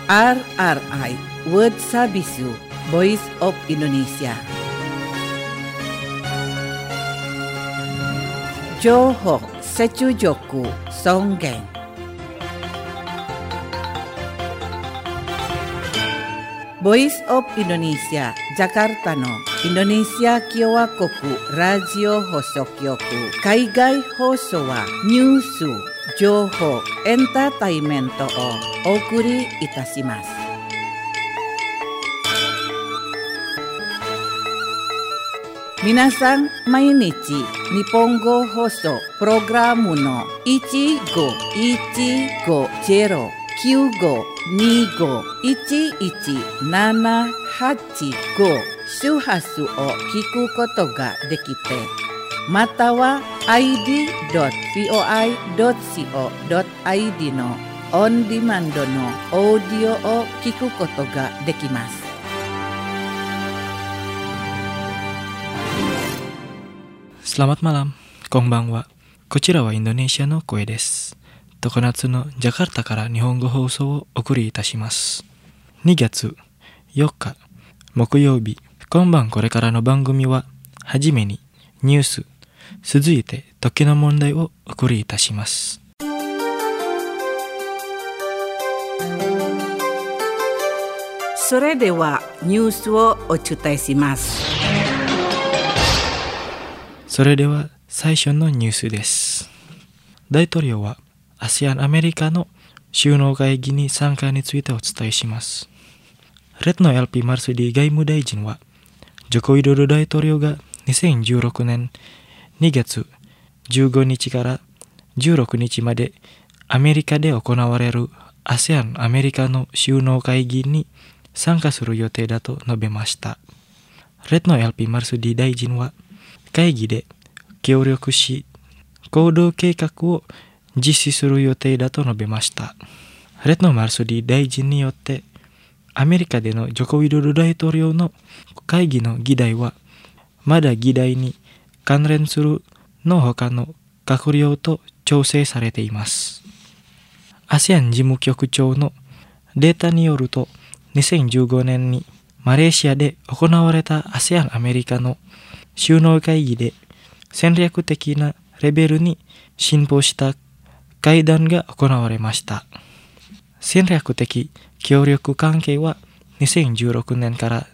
RRI World Sabisu Voice of Indonesia. Johok Secujoku Songgeng. Voice of Indonesia Jakarta no Indonesia Kyowa Koku Radio Hosokyoku Kaigai Hoso wa Nyusu Joho Entertainmento o Okuri Itashimasu. Minasan mainichi Nihongo Hoso Programu no 15-15-95-11-785 周波数を聞くことができて、または id.voi.co.id のオンディマンドのオーディオを聞くことができます。 Selamat malam, konbanwa. こちらはインドネシアの声です。常夏のジャカルタから日本語放送をお送りいたします。2月4日木曜日、今晩これからの番組は、はじめにニュース、続いて時の問題をお送りいたします。 それではニュースをお伝えします。 それでは最初のニュースです。大統領は ASEAN アメリカの首脳会議に参加についてお伝えします。Retno LP Marsudi 外務大臣は、ジョコウィドド大統領が2016年2月15日から16日までアメリカで行われる ASEAN アメリカの首脳会議に参加する予定だと述べました。Retno LP Marsudi 大臣は、会議で協力し行動計画を実施する予定だと述べました。レトノ・マルスディ大臣によってアメリカでのジョコウィドド大統領の会議の議題はまだ議題に関連するの他の閣僚と調整されています。ASEAN 事務局長のデータによると、2015年にマレーシアで行われた ASEAN アメリカの首脳会議で戦略的なレベルに進歩した会談が行われました。戦略的協力関係は2016年から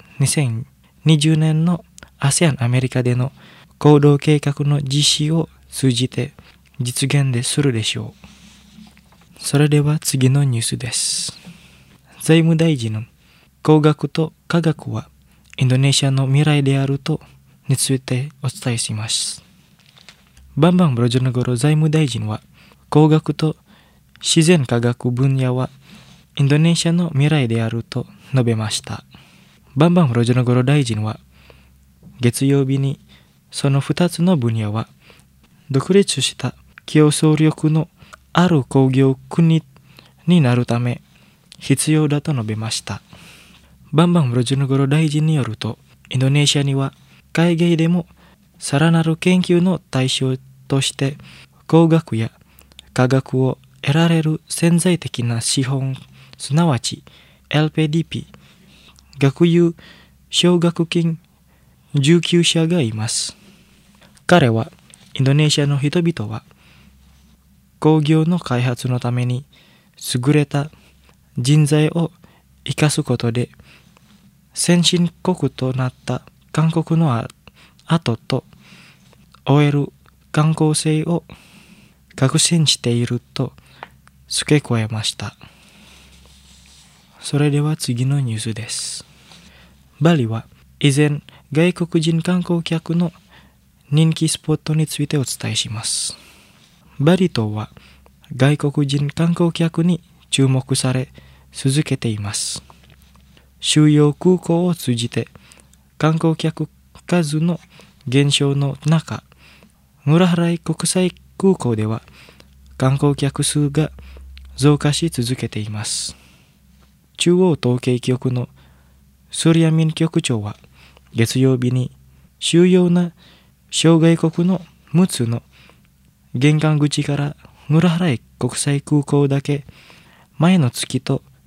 2020年の ASEAN アメリカでの行動計画の実施を通じて実現でするでしょう。それでは次のニュースです。財務大臣の工学と科学はインドネシアの未来であるとについてお伝えします。バンバンブロジョナゴロ財務大臣は、工学と自然科学分野はインドネシアの未来であると述べました。バンバンブロジョナゴロ大臣は、月曜日にその2つの分野は独立した競争力のある工業国になるため必要だと述べました。バンバンブロジョナゴロ大臣によると、インドネシアには海外でもさらなる研究の対象として工学や科学を得られる潜在的な資本、すなわち LPDP 学友奨学金受給者がいます。彼はインドネシアの人々は工業の開発のために優れた人材を生かすことで先進国となった韓国の後と終える観光性を確信していると付け加えました。それでは次のニュースです。バリは以前外国人観光客の人気スポットについてお伝えします。バリ島は外国人観光客に注目され続けています。主要空港を通じて観光客数の減少の中、ムラハライ国際空港では観光客数が増加し続けています。中央統計局のスリアミン局長は月曜日に主要な諸外国の6つの玄関口からムラハライ国際空港だけ前の月と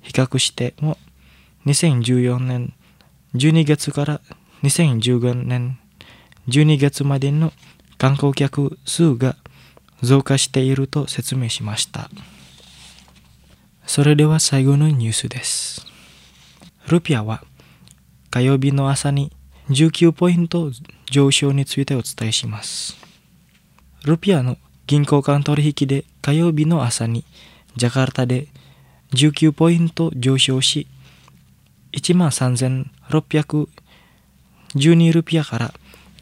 比較しても2014年12月から2015年12月までの観光客数が増加していると説明しました。それでは最後のニュースです。ルピアは火曜日の朝に19ポイント上昇についてお伝えします。ルピアの銀行間取引で火曜日の朝にジャカルタで19ポイント上昇し、13,612ルピアから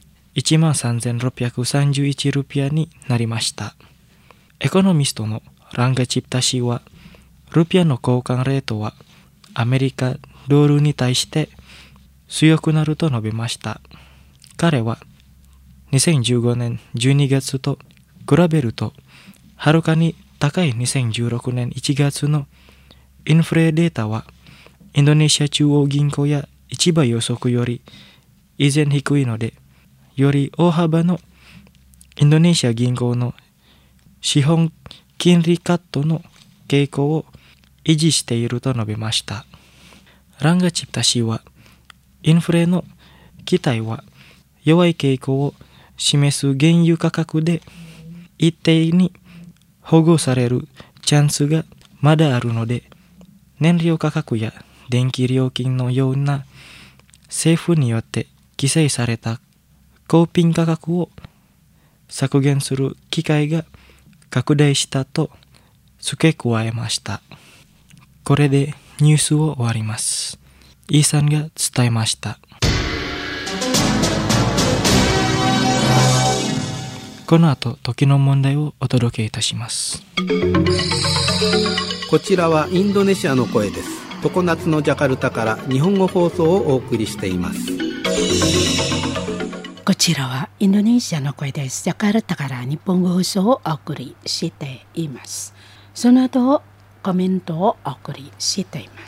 13,631ルピアになりました。エコノミストのランガチプタ氏は、ルピアの交換レートはアメリカドルに対して強くなると述べました。彼は2015年12月と比べるとはるかに高い2016年1月のインフレデータはインドネシア中央銀行や市場予測より以前低いので、より大幅のインドネシア銀行の資本金利カットの傾向を維持していると述べました。ランガチプタ氏は、インフレの期待は弱い傾向を示す原油価格で一定に保護されるチャンスがまだあるので、燃料価格や電気料金のような政府によって規制された高品価格を削減する機会が拡大したと付け加えました。これでニュースを終わります。イーさんが伝えました。この後、時の問題をお届けいたします。 こちらはインドネシアの声です。常夏のジャカルタから日本語放送をお送りしています。 こちらはインドネシアの声です。ジャカルタから日本語放送をお送りしています。その後、コメントをお送りしています。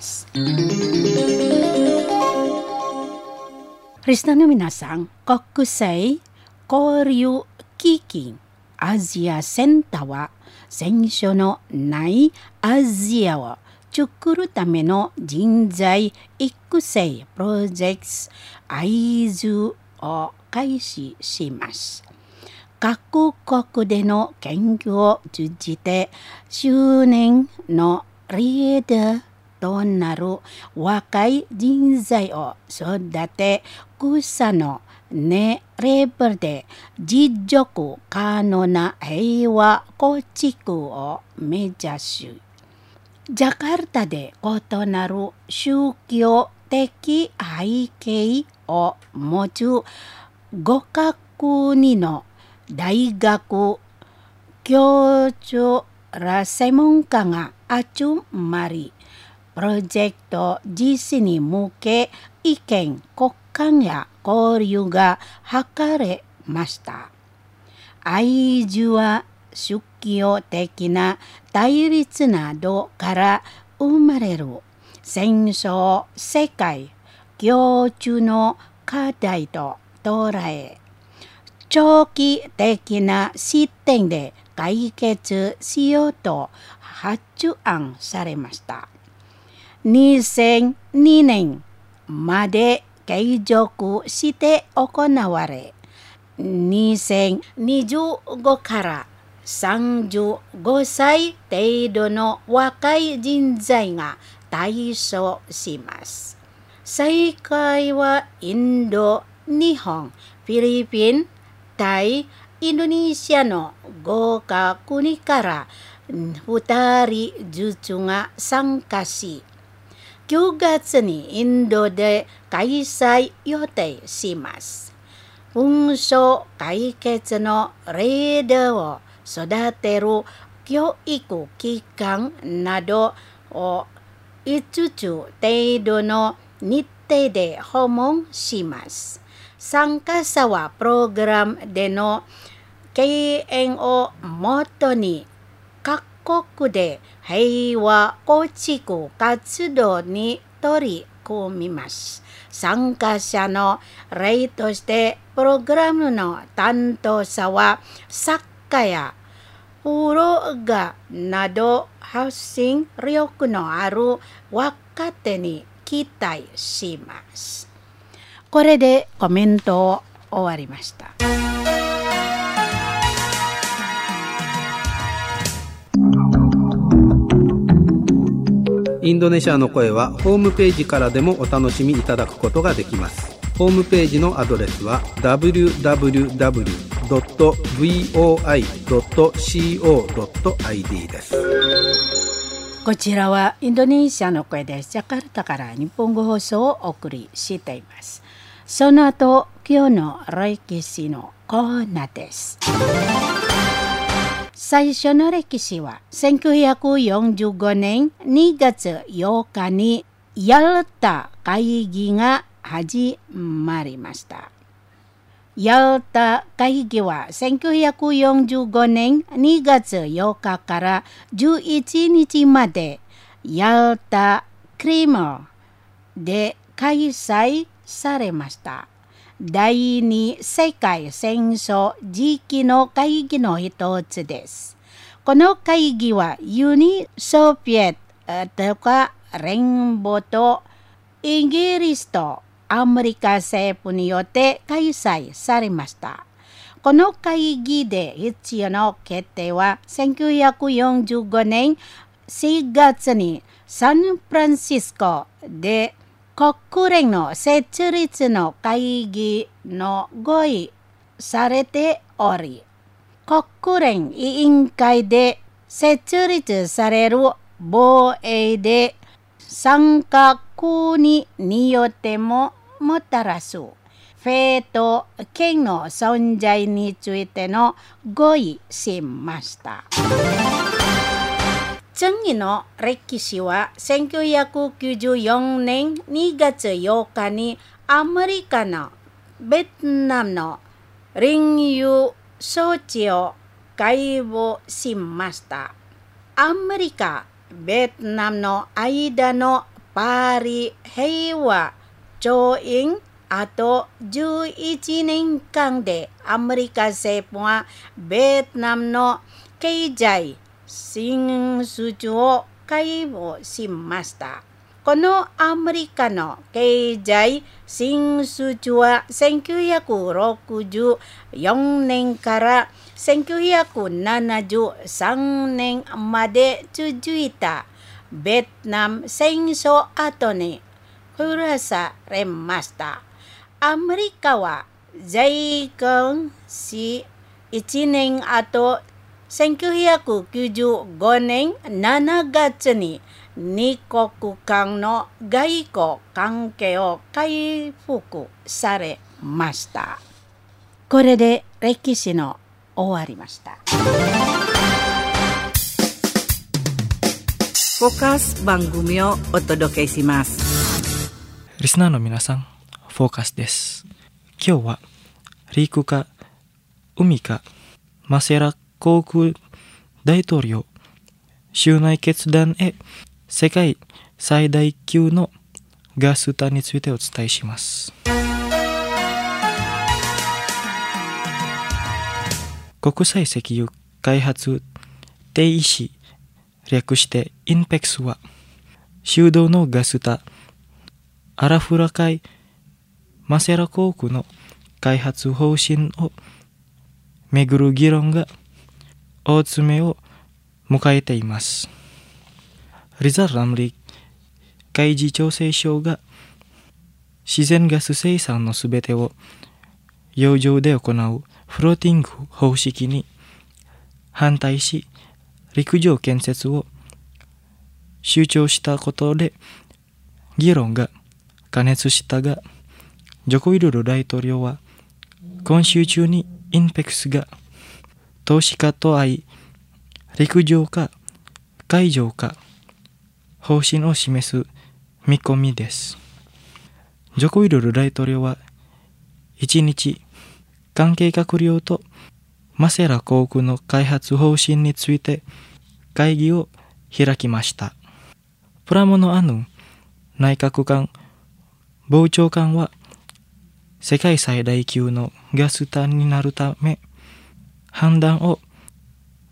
リスナーの皆さん、国際交流基金アジアセンターは戦争のないアジアを作るための人材育成プロジェクト愛図を開始します。各国での研究を通じて周年のリーダーとなる若い人材を育て、草の根レベルで持続可能な平和構築を目指す。ジャカルタで異なる宗教的背景を持つ5カ国の大学教授ら専門家が集まり、プロジェクト実施に向け意見交換や交流が図れました。愛図は宗教的な対立などから生まれる戦争世界共通の課題と捉え、長期的な視点で解決しようと発案されました。2002年まで継続して行われ、2025から35歳程度の若い人材が対象します。再開はインド、日本、フィリピン、タイ、インドネシアの5カ国から2人ずつが参加し、9月にインドで開催予定します。紛争解決のリーダーを育てる教育機関などを5つ程度の日程で訪問します。参加者はプログラムでの経験をもとに各国で平和構築活動に取り組みます。参加者の例としてプログラムの担当者は作家や風呂がなど発信力のある若手に期待します。これでコメントを終わりました。 インドネシアの声はホームページからでもお楽しみいただくことができます。ホームページのアドレスは www.voi.co.id です。 こちらはインドネシアの声です。ジャカルタから日本語放送をお送りしています。その後、今日の歴史のコーナーです。最初の歴史は1945年2月8日にヤルタ会議が始まりました。ヤルタ会議は1945年2月8日から11日までヤルタクリマで開催されました。第二次世界戦争時期の会議の一つです。この会議はユニ・ソビエトか連邦とイギリスとアメリカ政府によって開催されました。この会議で必要な決定は1945年4月にサンフランシスコで国連の設立の会議の合意されており、国連委員会で設立される防衛で参加国によってももたらすフェート権の存在についての合意しました。次の歴史は1994年2月8日にアメリカのベトナムの領有装置を解放しました。アメリカ・ベトナムの間のパリ平和調印あと11年間でアメリカ政府はベトナムの経済進出を解放しました。このアメリカの経済進出は1964年から1973年まで続いたベトナム戦争後に封鎖されました。アメリカは在韓し1年後1995年7月に二国間の外交関係を回復されました。これで歴史の終わりました。 フォーカス番組をお届けします。 リスナーの皆さん、フォーカスです。今日は陸か海かマセラ航空大統領就内決断へ世界最大級のガス田についてお伝えします。国際石油開発停止略してインペクスは修道のガス田アラフラ海マセラ航空の開発方針をめぐる議論が大詰めを迎えています。リザ・ラムリ海事調整省が自然ガス生産のすべてを洋上で行うフローティング方式に反対し陸上建設を主張したことで議論が過熱したが、ジョコ・ウィドド大統領は今週中にインペクスが投資家と会い陸上か海上か方針を示す見込みです。ジョコ・ウィドド大統領は1日関係閣僚とマセラ航空の開発方針について会議を開きました。プラモノ・アヌ内閣官防長官は世界最大級のガス田になるため判断を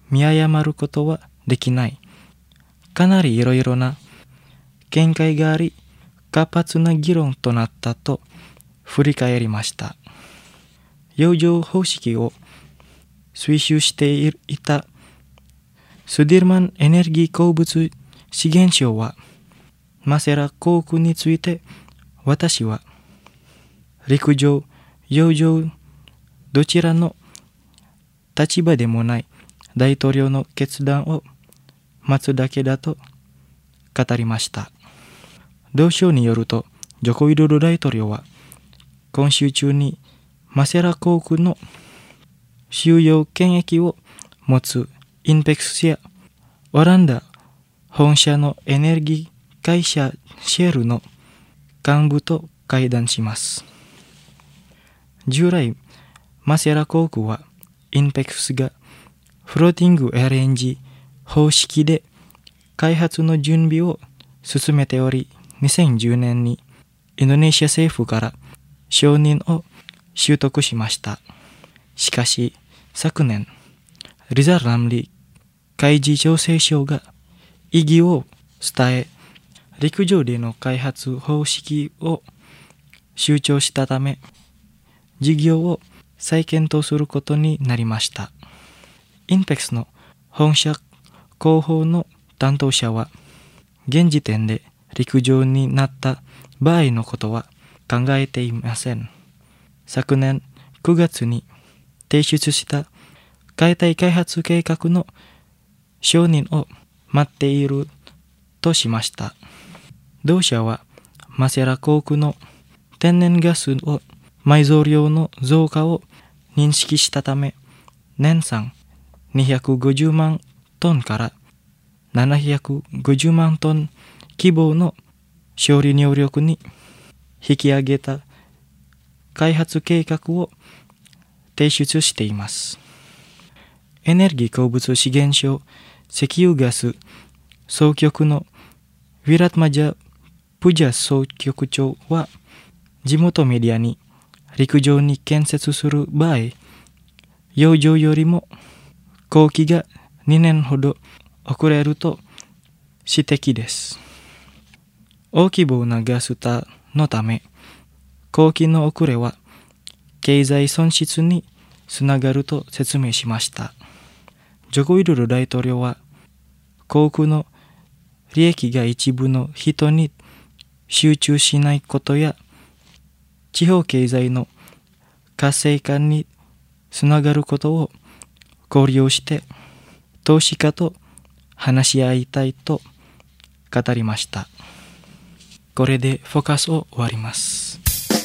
見誤ることはできない。かなりいろいろな見解があり、活発な議論となったと振り返りました。洋上方式を推奨していたスディルマンエネルギー鉱物資源省は、マセラ航空について、私は陸上、洋上どちらの立場でもない大統領の決断を待つだけだと語りました。同省によると、ジョコ・ウィドド大統領は今週中にマセラ航空の収容権益を持つインペクスやオランダ本社のエネルギー会社シェルの幹部と会談します。従来、マセラ航空はインペクスがフローティング LNG 方式で開発の準備を進めており、2010年にインドネシア政府から承認を取得しました。しかし、昨年、リザ・ラムリ海事調整省が異議を伝え、陸上での開発方式を主張したため、事業を再検討することになりました。インペクスの本社広報の担当者は、現時点で陸上になった場合のことは考えていません。昨年9月に提出した解体開発計画の承認を待っているとしました。同社はマセラ航空の天然ガスを埋蔵量の増加を認識したため、年産250万トンから750万トン規模の処理能力に引き上げた開発計画を提出しています。エネルギー鉱物資源省石油ガス総局のウィラトマジャ・プジャ総局長は、地元メディアに陸上に建設する場合、洋上よりも工期が2年ほど遅れると指摘です。大規模なガス田のため、工期の遅れは経済損失につながると説明しました。ジョコ・ウィドド大統領は、航空の利益が一部の人に集中しないことや、地方経済の活性化につながることを考慮して、投資家と話し合いたいと語りました。これでフォーカスを終わります。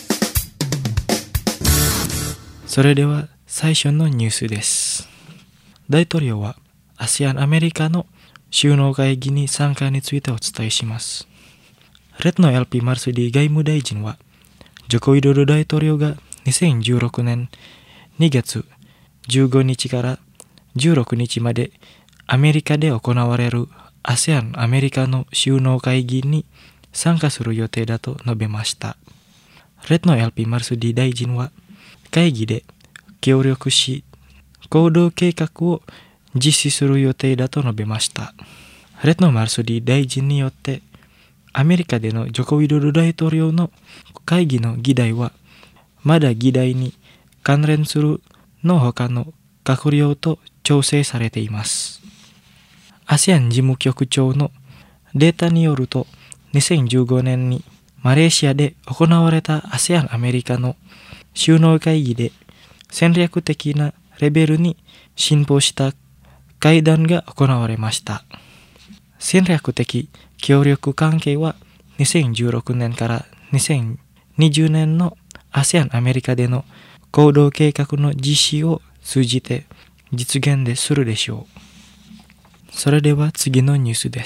それでは最初のニュースです。大統領は ASEAN アメリカの首脳会議に参加についてお伝えします。レッドの LP マルスディ外務大臣は、ジョコ・ウィドド大統領が2016年2月15日から16日までアメリカで行われる ASEAN アメリカの首脳会議に参加する予定だと述べました。レッドの LP マルスディ大臣は、会議で協力し、行動計画を実施する予定だと述べました。レッドのマルスディ大臣によって、アメリカでのジョコ・ウィドド大統領の会議の議題は、まだ議題に関連するの他の閣僚と調整されています。ASEAN 事務局長のデータによると、2015年にマレーシアで行われた ASEAN アメリカの首脳会議で戦略的なレベルに進歩した会談が行われました。戦略的協力関係は2016年から2020年の ASEAN アメリカでの行動計画の実施を通じて実現でするでしょう。それでは次のニュースです。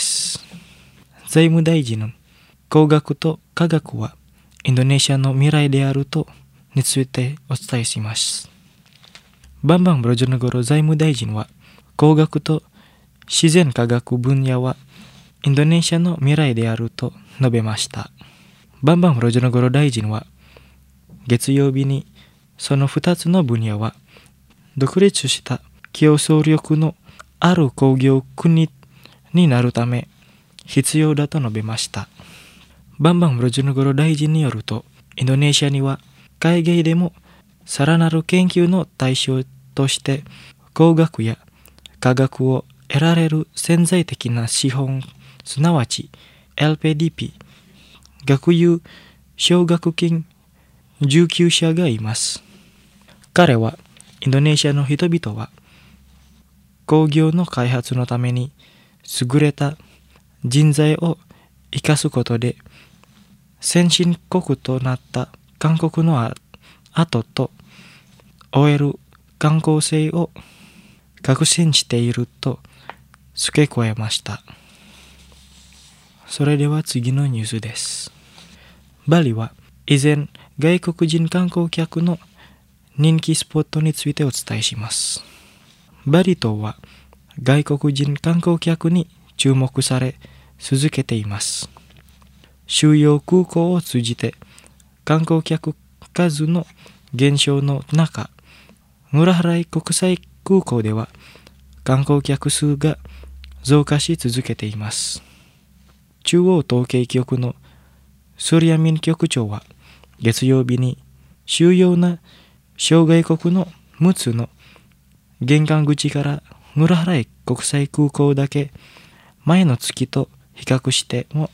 財務大臣の工学と科学はインドネシアの未来であるとについてお伝えします。バンバン・ブロジョナゴロ財務大臣は、工学と自然科学分野はインドネシアの未来であると述べました。バンバン・ブロジョナゴロ大臣は、月曜日にその2つの分野は独立した競争力のある工業国になるため必要だと述べました。バンバンブロジュヌゴロ大臣によると、インドネシアには海外でもさらなる研究の対象として工学や科学を得られる潜在的な資本、すなわち LPDP、学友奨学金受給者がいます。彼はインドネシアの人々は工業の開発のために優れた人材を生かすことで先進国となった韓国の後と終える観光性を確信していると付け加えました。それでは次のニュースです。バリは以前外国人観光客の人気スポットについてお伝えします。バリ島は外国人観光客に注目され続けています。主要空港を通じて観光客数の減少の中、ムラハライ国際空港では観光客数が増加し続けています。中央統計局のスリアミン局長は月曜日に主要な諸外国の6つの玄関口からムラハライ国際空港だけ前の月と比較しても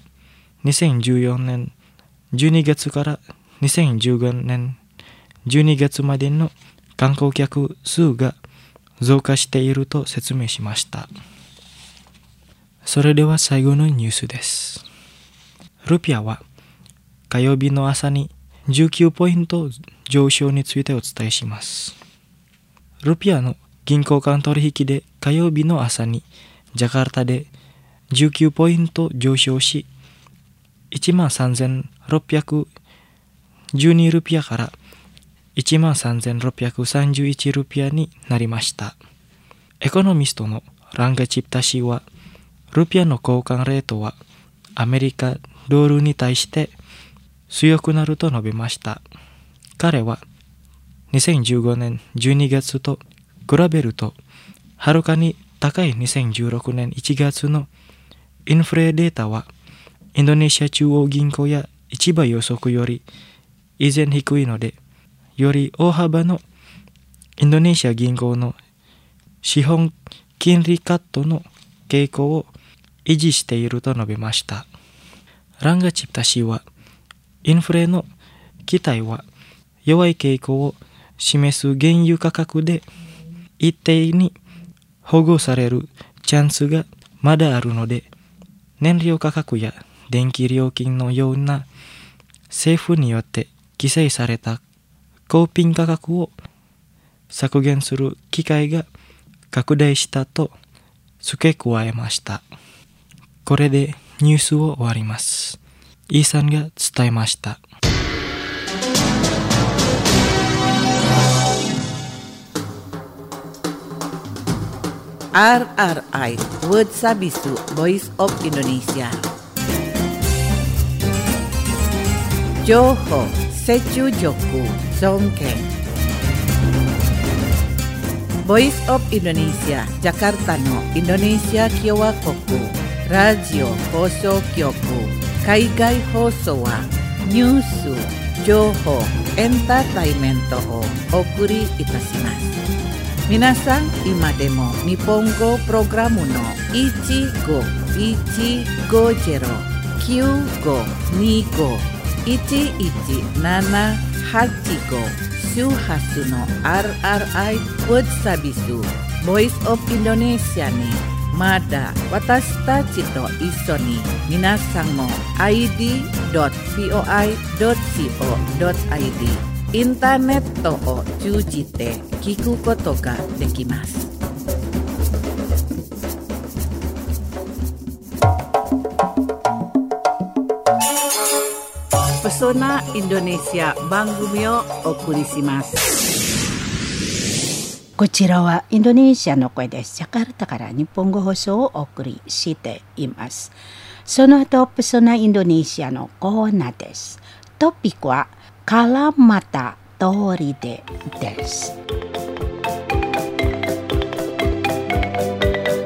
2014年12月から2015年12月までの観光客数が増加していると説明しました。それでは最後のニュースです。ルピアは火曜日の朝に19ポイント上昇についてお伝えします。ルピアの銀行間取引で火曜日の朝にジャカルタで19ポイント上昇し、13,612 ルピアから 13,631 ルピアになりました。エコノミストのランガチプタ氏は、ルピアの交換レートはアメリカドルに対して強くなると述べました。彼は2015年12月と比べるとはるかに高い2016年1月のインフレデータはインドネシア中央銀行や市場予測より以前低いので、より大幅のインドネシア銀行の資本金利カットの傾向を維持していると述べました。ランガチプタ氏は、インフレの期待は弱い傾向を示す原油価格で一定に保護されるチャンスがまだあるので、燃料価格や電気料金のような政府によって規制された高品価格を削減する機会が拡大したと付け加えました。これでニュースを終わります。イーさんが伝えました。 RRI Word Sabisu Voice of Indonesia. Johor Secu Joku Songkeng. Voice of Indonesia Jakarta no Indonesia Kyowa Koku Radio Hoso Kyoku Kaigai Hoso wa Nyusu Johor Entertainment o Okuri Itashimasu. Minasan ima demo Nippongo Programu no Ichigo Jero Kyugo Nigo 1178 Shuhasu no RRI Word Sabisu Voice of Indonesia ni Mada Watashi tachi to iso ni minasan mo id.voi.co.id インターネットを通じて聞くことができます。Pesona Indonesia 番組をお送りします。 こちらはインドネシアの声です。ジャカルタから日本語放送をお送りしています。その後、ペソナインドネシアのコーナーです。トピックはKalamata Toride です。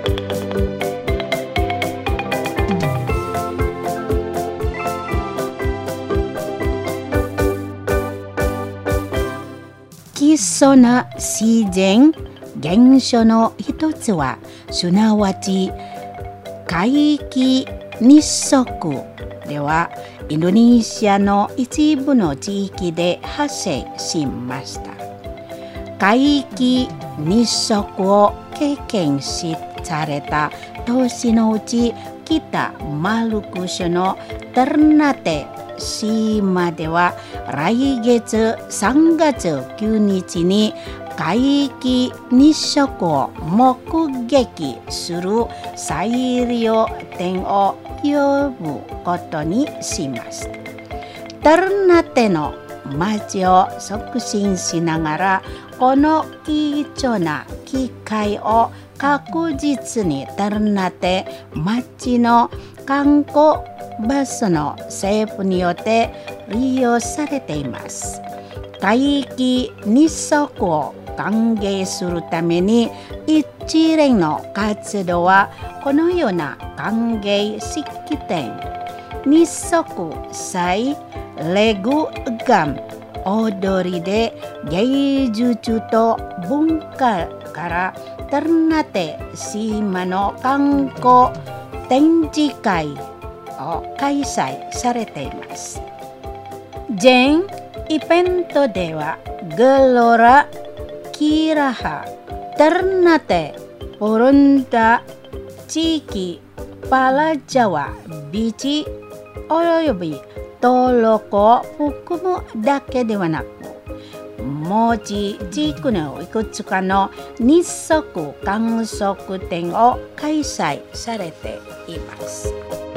そな自然現象の一つは、すなわち海域日食では、インドネシアの一部の地域で発生しました。海域日食を経験された都市のうち、北マルク州のタルナテ島では、来月3月9日に海域日食を目撃する最良点を呼ぶことにします。タルナテの街を促進しながら、この貴重な機会を確実にタルナテ街の観光バスの政府によって利用されています。海域日食を歓迎するために、一連の活動はこのような歓迎式典、日食祭、レグガン、踊りで芸術と文化からタルナテ島の観光展示会を開催されています。全イベントでは、グロラ、キラハ、タルナテ、ポルンタ、地域、パラジャワ、ビチおよび登録を含むだけではなく、文字地区のいくつかの日食観測展を開催されています。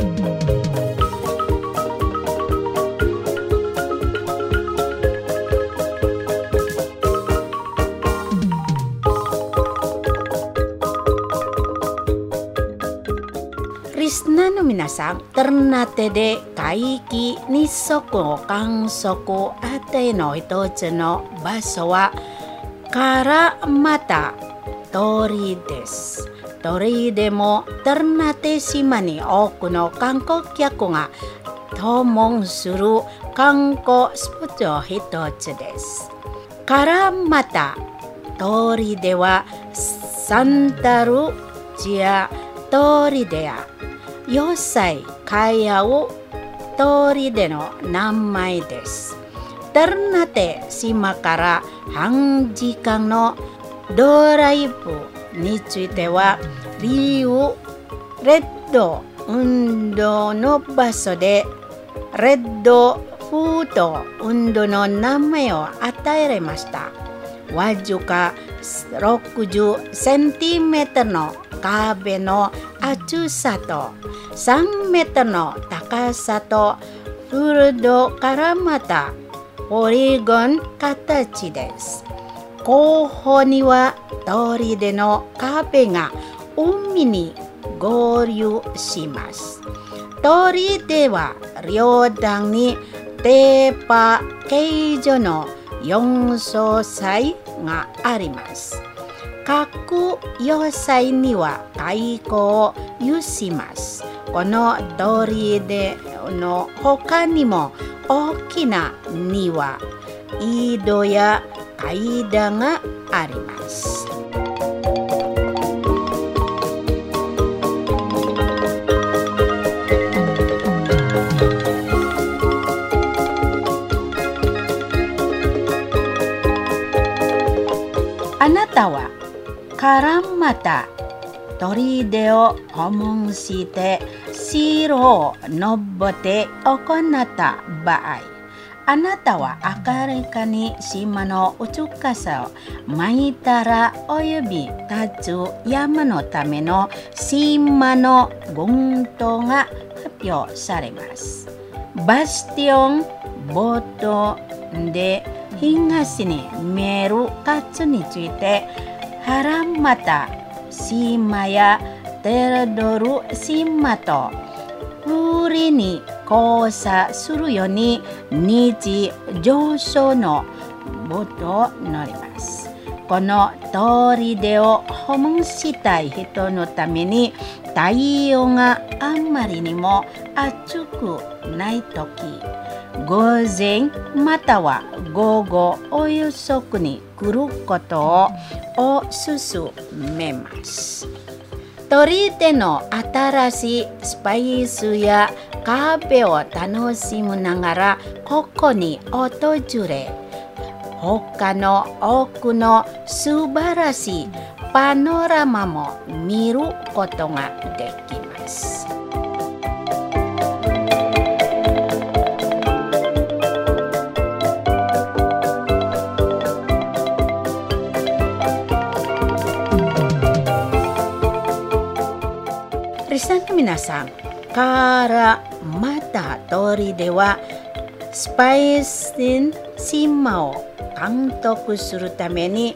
リスナーの皆さん、タルナテで海域日食を観測あての一つの場所はカラマタ鳥です。鳥でもタルナテ島に多くの観光客が訪問する観光スポットの一つです。カラマタ鳥ではサンタルジア鳥でや4歳飼う鳥での名前です。タルナテ島から半時間のドライブについては、理由レッド運動の場所でレッドフード運動の名前を与えられました。わずか60センチメートルの壁の厚さと3メートルの高さとフルドからまたポリゴン形です。後方には砦の壁が海に合流します。砦は両端にテーパ形状の4層祭があります。各要塞には太鼓を有します。この砦の他にも大きな庭、井戸や階段があります。あなたはカラマタ砦を訪問して城を登って行った場合、あなたは明らかに島の美しさを巻いたらおよび立つ山のための島の群島が発表されます。バスティオン冒頭で東に見える数について、ハラマタ島やテラドル島と不利に交差するように日上昇のボートを乗ります。この砦を訪問したい人のために、太陽があんまりにも暑くないとき、 午前または午後遅くに来ることをおすすめます。取り手の新しいスパイスやカフェを楽しみながらここに訪れ、他の多くの素晴らしいパノラマも見ることができます。リスナーの皆さん、からまた通りではスパイス島を監督するために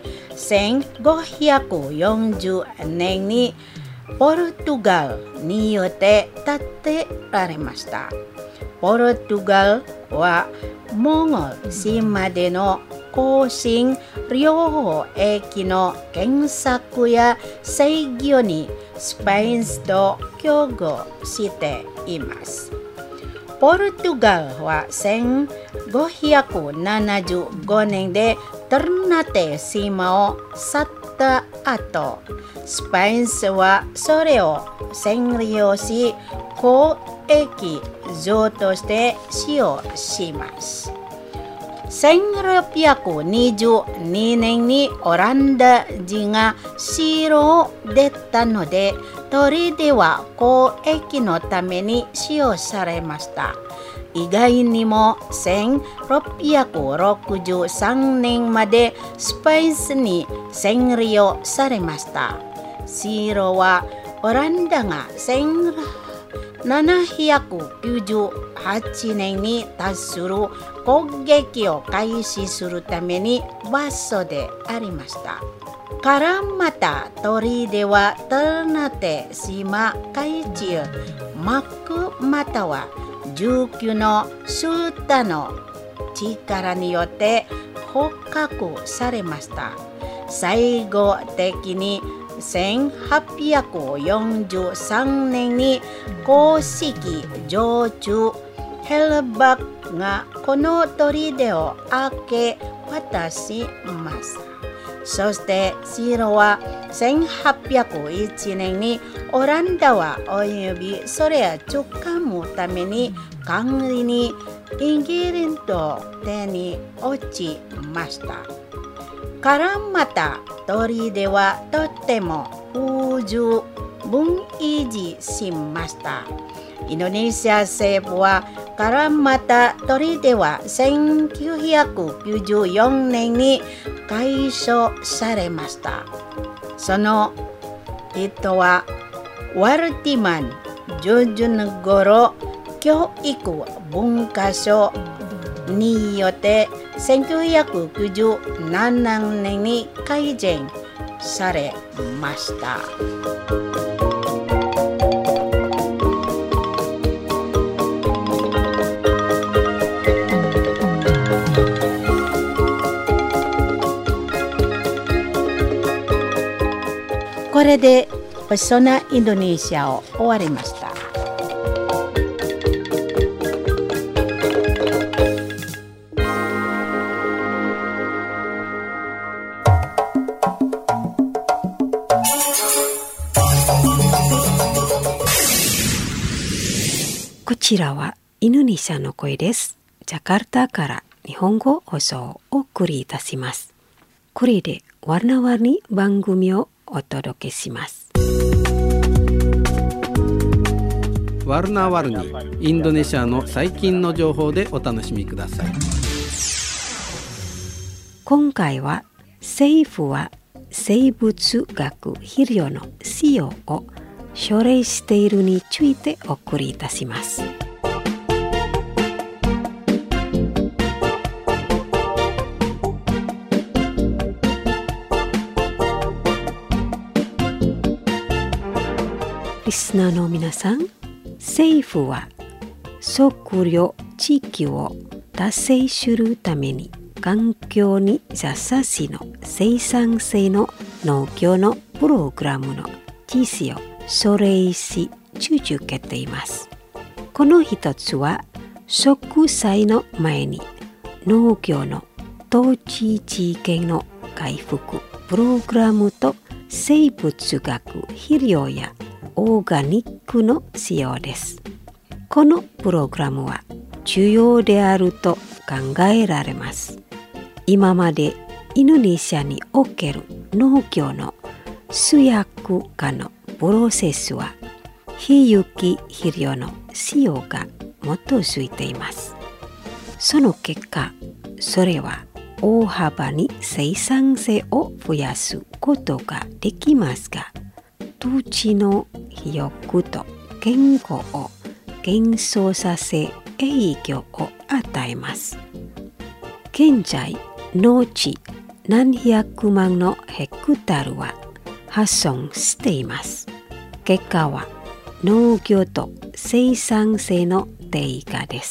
1540年にポルトガルによって建てられました。ポルトガルはモンゴル島での香辛料液の検索や制御にスパイスと協業しています。ポルトガルは1575年でタルナテ島を去った後、スパイスはそれを占領し、交易所として使用します。1622年にオランダ人が城を出たので、砦は交易のために使用されました。以外にも1663年までスパイスに占領されました。城はオランダが1798年に達する攻撃を開始するために場所でありました。からまた砦はタルナテ島海中マックまたは19のスータの力によって捕獲されました。最後的に1843年に公式常駐ヘルバックがこの砦を開け渡します。そして城は1801年にオランダは及びそれをつかむために管理にイギリスと手に落ちました。からまた砦はとても不十分維持しました。インドネシア政府はからまた砦は1994年に改装されました。その人はワルティマン・ジョジュナゴロ教育文化省によって1997年に改善されました。これでペソナインドネシアを終わりました。 こちらはインドネシアの声です。ジャカルタから日本語放送をお送りいたします。これでワルナワニ番組をお届けします。 ワルナワルにインドネシアの最近の情報でお楽しみください。 今回は政府は生物学肥料の使用を奨励しているについてお送りいたします。リスナーの皆さん、政府は食料地域を達成するために環境に優しいの生産性の農業のプログラムの実施を奨励し続けています。この一つは植栽の前に農業の統治地権の回復プログラムと生物学肥料やオーガニックの使用です。このプログラムは重要であると考えられます。今までインドネシアにおける農業の集約化のプロセスは非有機肥料の使用が基づいています。その結果、それは大幅に生産性を増やすことができますが、土地の肥沃と健康を減少させ影響を与えます。現在、農地何百万のヘクタールは破損しています。結果は農業と生産性の低下です。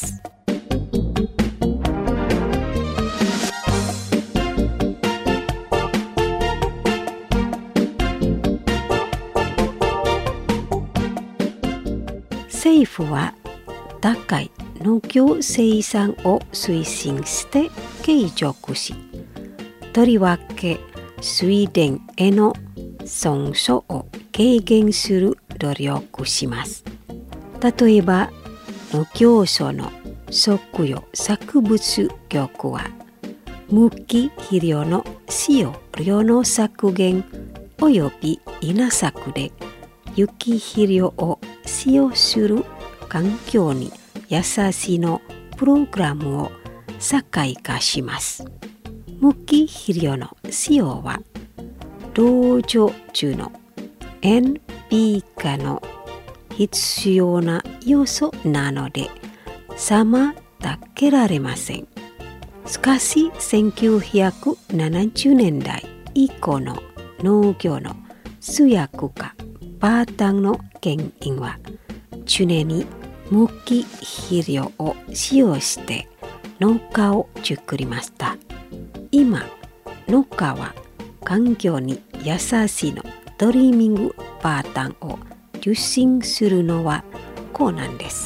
政府は高い農業生産を推進して継続し、とりわけ水田への損傷を軽減する努力します。例えば、農業省の食用作物局は無機肥料の使用量の削減および稲作で有機肥料を使用する環境に優しいのプログラムを社会化します。無機肥料の使用は農場中の NP 化の必要な要素なので妨げられません。しかし1970年代以降の農業の集約化パターンの原因は常に無機肥料を使用して農家を作りました。今、農家は環境に優しいのトリミングパターンを受信するのは困難です。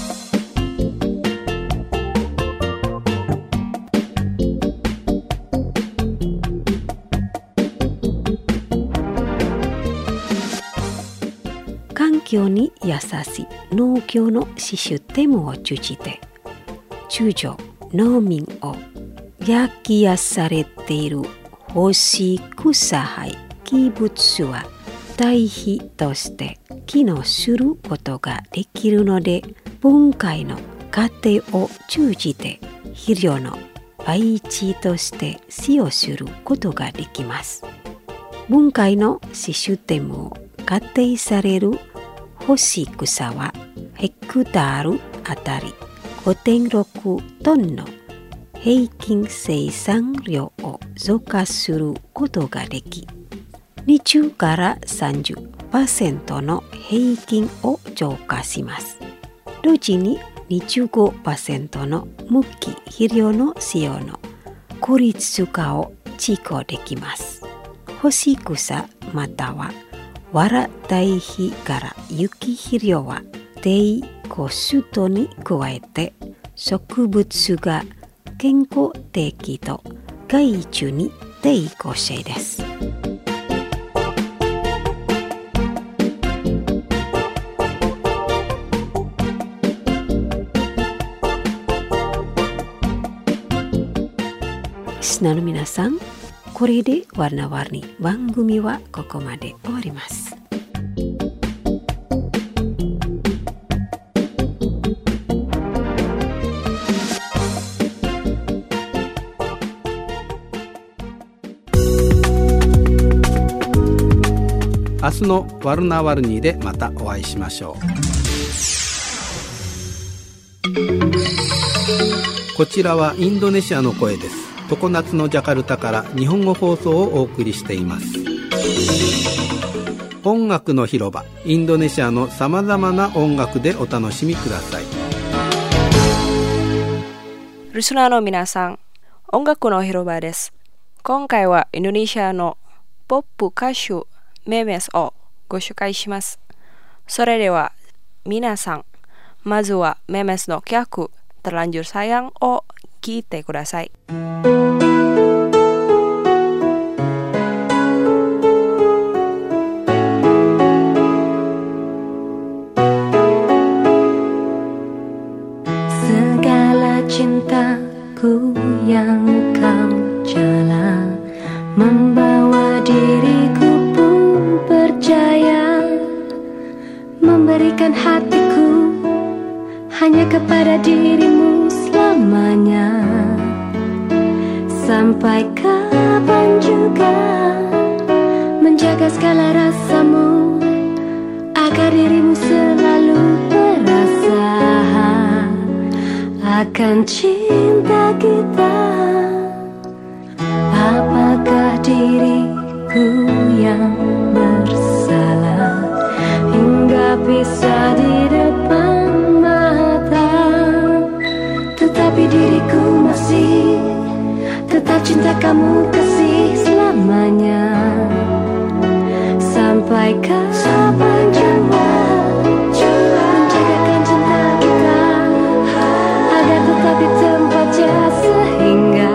環境に優しい農業のシステムを通じて、通常農民を焼きやされている干し草廃棄物は堆肥として機能することができるので、分解の過程を通じて肥料の培地として使用することができます。分解のシステムを仮定される干し草はヘクタールあたり 5.6 トンの平均生産量を増加することができ、20から 30% の平均を増加します。同時に 25% の無機肥料の使用の効率化を実行できます。干し草または藁堆肥から有機肥料は低コストに加えて植物が健康的と害虫に低コストです。リスナーの皆さん、これでわなわに番組はここまで終わります。 明日のワルナワルニーでまたお会いしましょう。こちらはインドネシアの声です。常夏のジャカルタから日本語放送をお送りしています。音楽の広場、インドネシアのさまざまな音楽でお楽しみください。 リスナーの皆さん、音楽の広場です。今回はインドネシアのポップ歌手メメスをご紹介します。それでは皆さん、まずはメメスの曲 terlanjur sayang o kite kudasai. Segala cintaku yang kau jalan membawa diriku pun percaya, memberikan hatiku hanya kepada dirimu selamanya. Sampai kapan juga menjaga segala rasamu, agar dirimu selalu merasa akan cinta kita. Apakah diriku yang bersalah hingga bisa di depan mata, tetapi diriku masih tetap cinta kamu kasih selamanya. Sampai kapan juga menjagakan cinta kita, agar tetap di tempatnya sehingga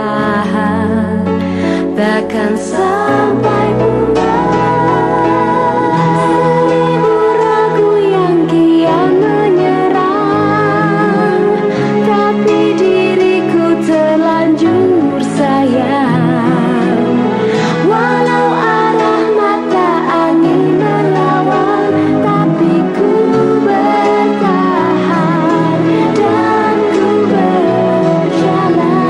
takkan sampai pulang. Seribu ragu yang kian menyerang, tapi diriku terlanjur sayang. Walau arah mata angin melawan, tapi ku bertahan dan ku berjalan.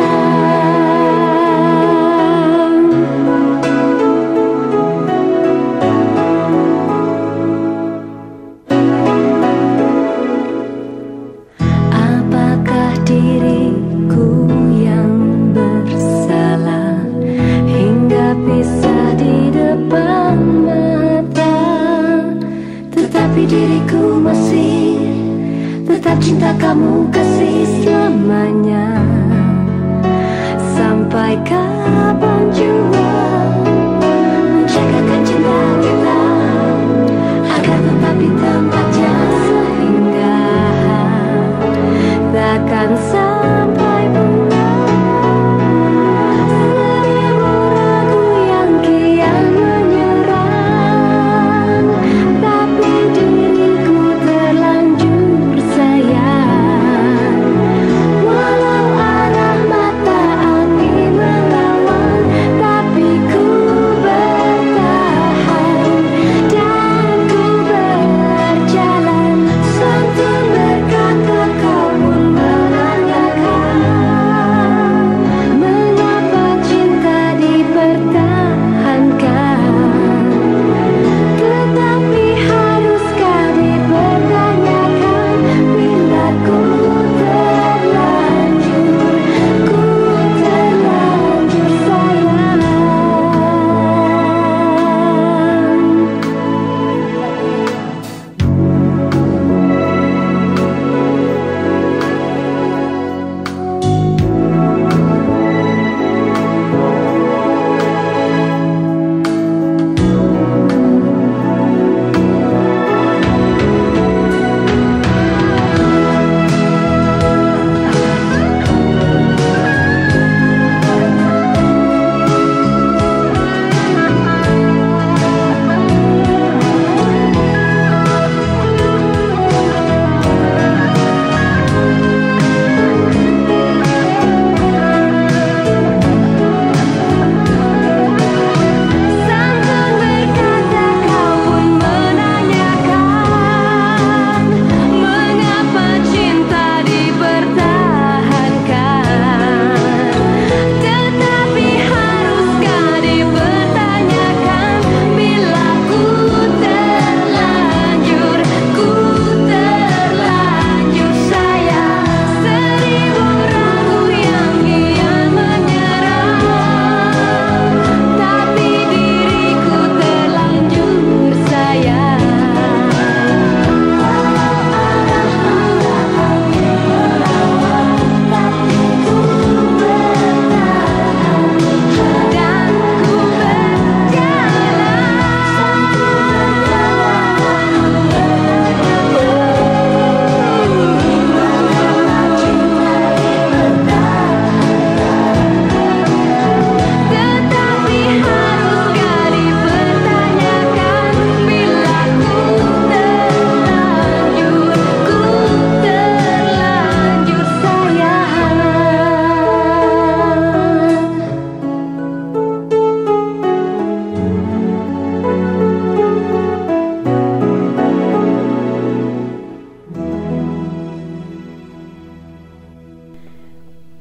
Apakah diriku yang bersalah hingga bisa di depan mata, tetapi diriku masih tetap cinta kamu kasih selamanya. Sampai kapan juga menjagakan cinta kita, agar tetap di tempatnya sehingga takkan sampai pulang. Seribu ragu yang kian menyerang, tapi diriku terlanjur sayang. Walau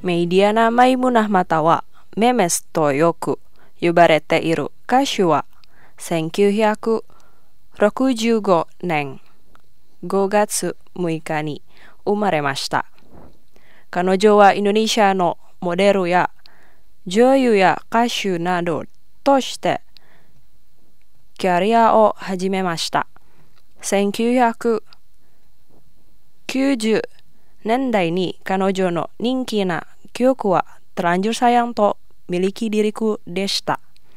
Meidiana Maimunah mata wa memes to yoku yubarete iru kashu wa 1965年5月6日に生まれました。彼女はインドネシアのモデルや女優や歌手などとしてキャリアを始めました。1990年代に彼女の人気な曲はTerlanjur SayangとMiliki Dirikuでした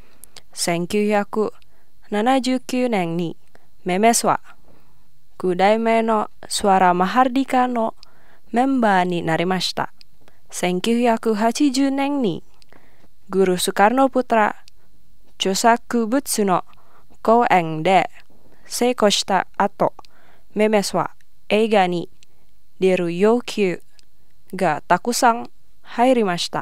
。1979年にメメスは9代目のSuara Mahardikaのメンバーになりました。1980年にGuru Soekarno Putra著作物の講演で成功した後、メメスは映画に出る要求がたくさん入りました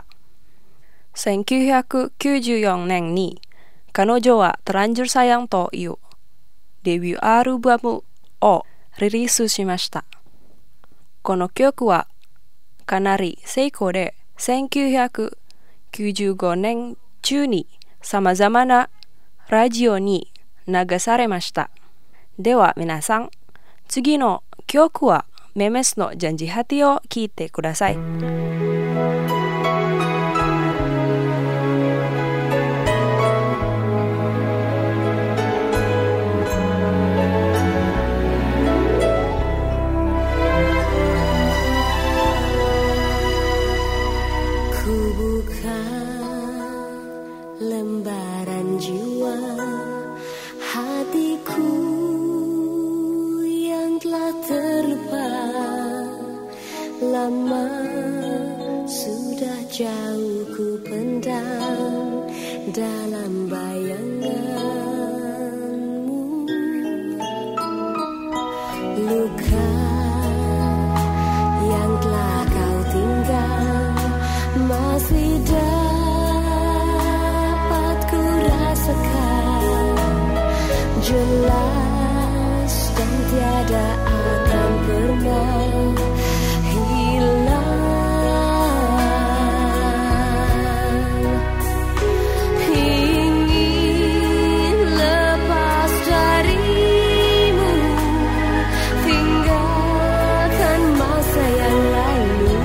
。1994年に彼女はTerlanjur Sayangというデビューアルバムをリリースしました。この曲はかなり成功で、1995年中に様々なラジオに流されました。では皆さん、次の曲はメメスのジャンジハティを聴いてください。 Lembaran jiwa hatiku yang telah terlupa, lama sudah jauh ku pendam dalam bayanganmu. Luka yang telah kau tinggal masih jelas dan tiada akan pernah hilang. Ingin lepas darimu, tinggalkan masa yang lalu.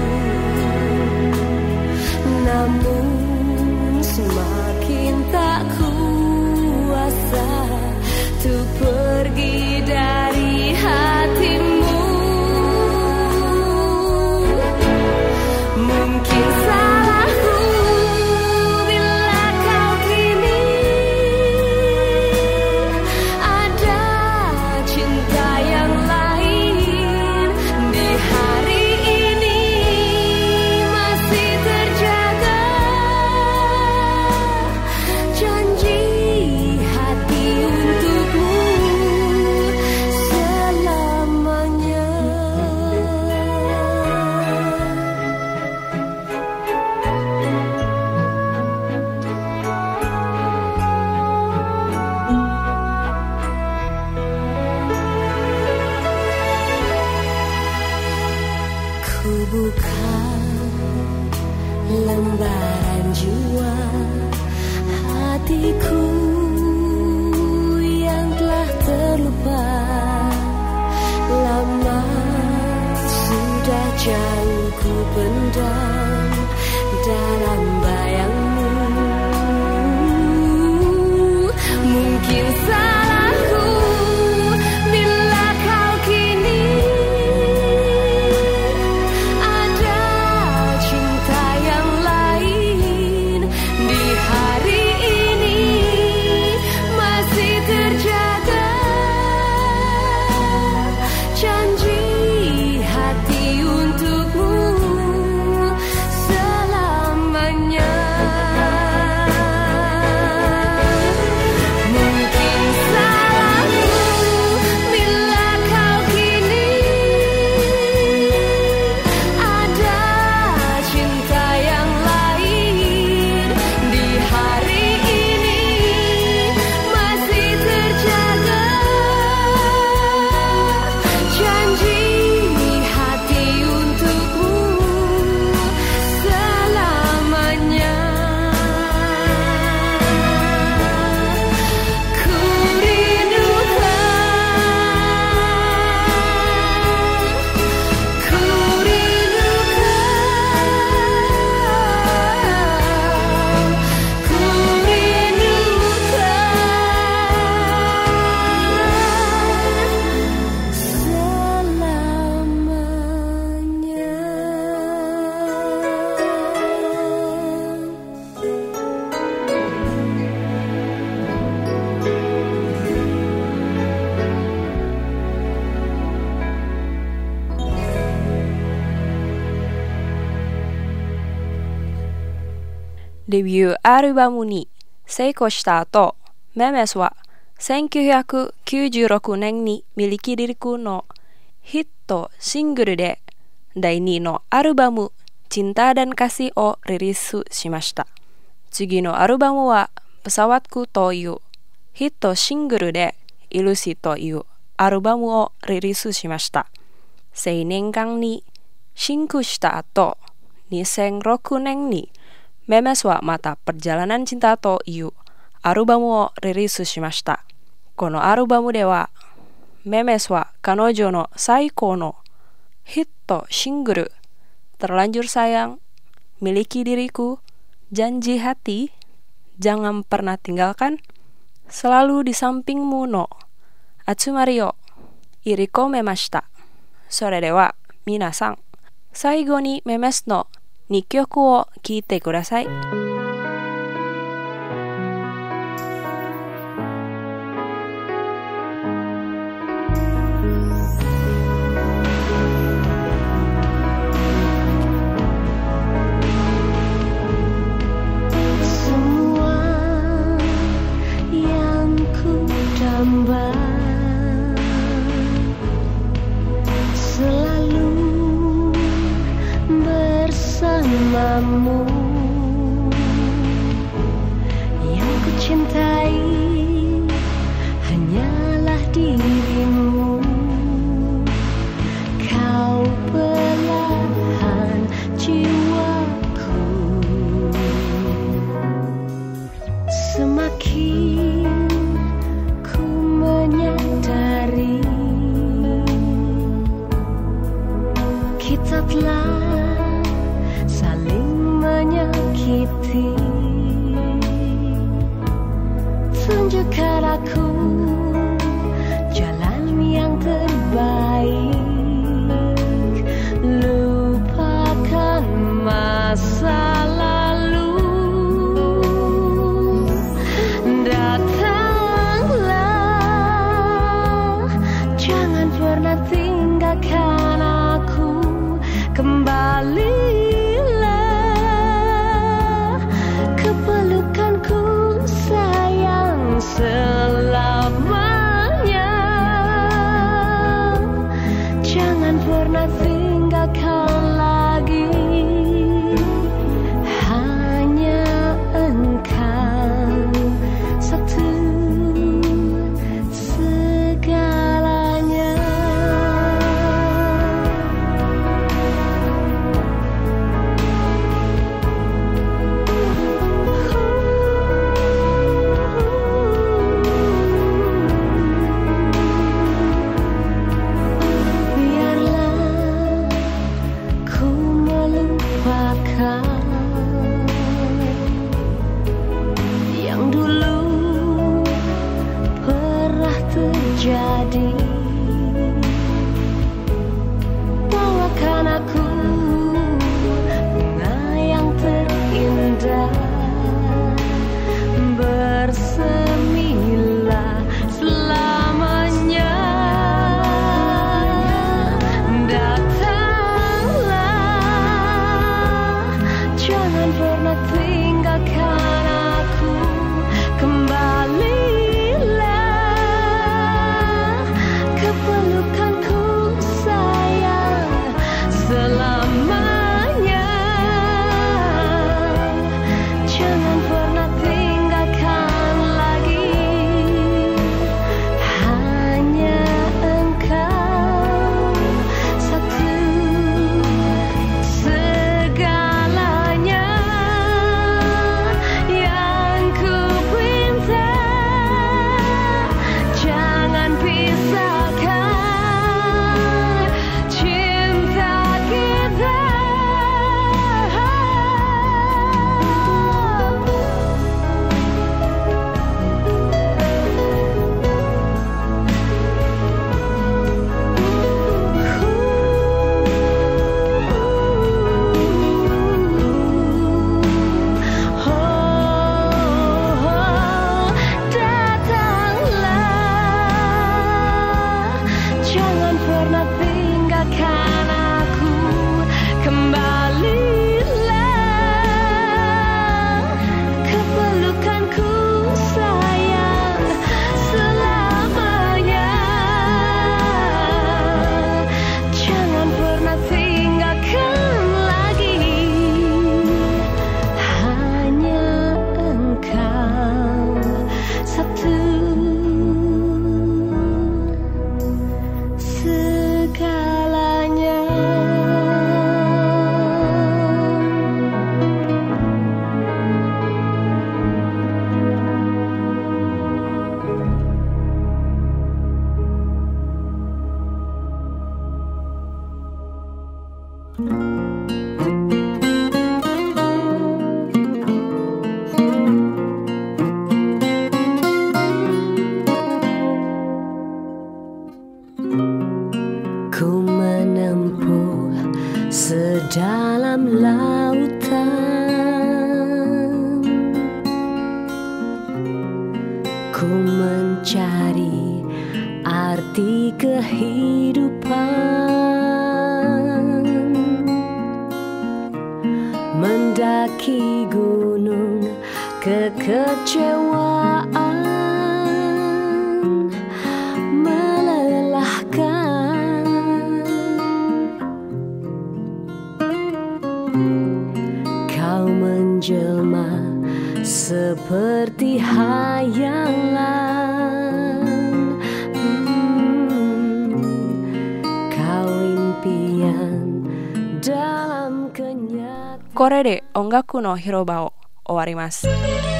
Namun semakin tak kuasa untuk pergi dari hatimu. Mungkin salahku bila kau kini ada cinta yang lain. Di hari ini masih terjaga janji hati untukmu selamanya. Ku buka lembaran jiwa hatiku yang telah terlupa, lama sudah jauh ku pendam dalam bayangmu. Mungkin salahku bila kau kini ada cinta yang lain. Di hari ini masih terjaga janji hati untukmu デビューアルバムに成功した後、メメスは1996年にミリキリクのヒットシングルで第2のアルバムCinta dan Kasihをリリースしました。次のアルバムはPesawatkuというヒットシングルでイルシというアルバムをリリースしました。青年間に進級した後、2006年にメメスはまたPerjalanan Cintaというアルバムをリリースしました。このアルバムではメメスは彼女の最高のヒットシングルTerlanjur Sayang, Miliki Diriku, Janji Hati, Jangan Pernah Tinggalkan, Selalu di Sampingmu no Atsumari yo Iriko memashita. それでは皆さん、最後にメメスの2曲を聴いてください。 Bersamamu yang ku cintai hanyalah dirimu. Kau belahan jiwaku. Semakin ku menyadari kita telah saling menyakiti. Tunjukkan aku jalan yang terbaik. Lupakan masa lalu. Datanglah, jangan pernah tinggalkan aku. Kembalilah ke pelukanku sayang selamanya. Ku menempuh sedalam lautan, ku mencari arti kehidupan, mendaki gunung kekecewaan melelahkan, kau menjelma seperti hayalan, kau impian dalam kenyataan. これで音楽の広場を終わります。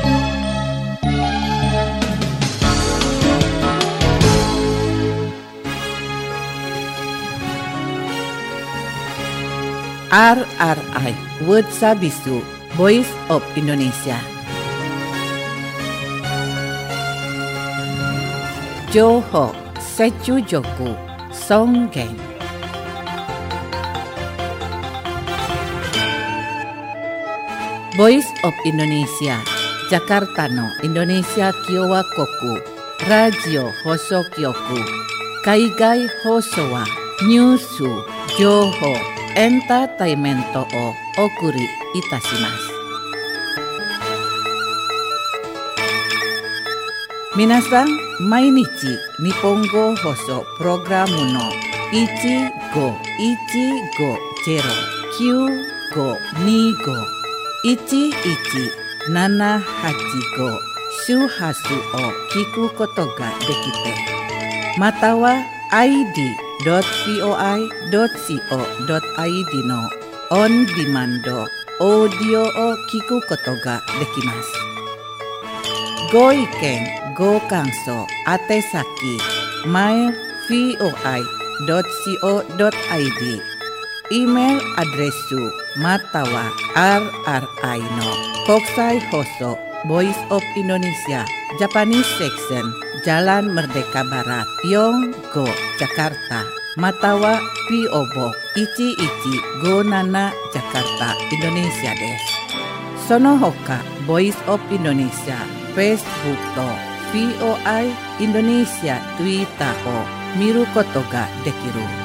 RRI Word Sabisu Voice of Indonesia. Johor Secujoku Songgeng. Voice of Indonesia Jakarta no Indonesia Kiowa Koku Radio Hosokyoku Kaigai Hosowa Nyusu Johor Entertainment o okuri itashimasu. Minasan, mainichi Nihongo Hoso Programu no 1515-95-11-785 Shuhasu o kiku koto ga dekite. Matawa id.voi.co.id の on demand オーディオを聞くことができます。ご意見、ご感想、宛先 mail.voi.co.id イメールアドレスまたは RRI の国際放送 Voice of Indonesia Japanese Section Jalan Merdeka Barat Yonggo Jakarta Matawa PO Box 1157 Jakarta Indonesia です。その他 Voice of Indonesia Facebook と VOI Indonesia Twitter を見ることができる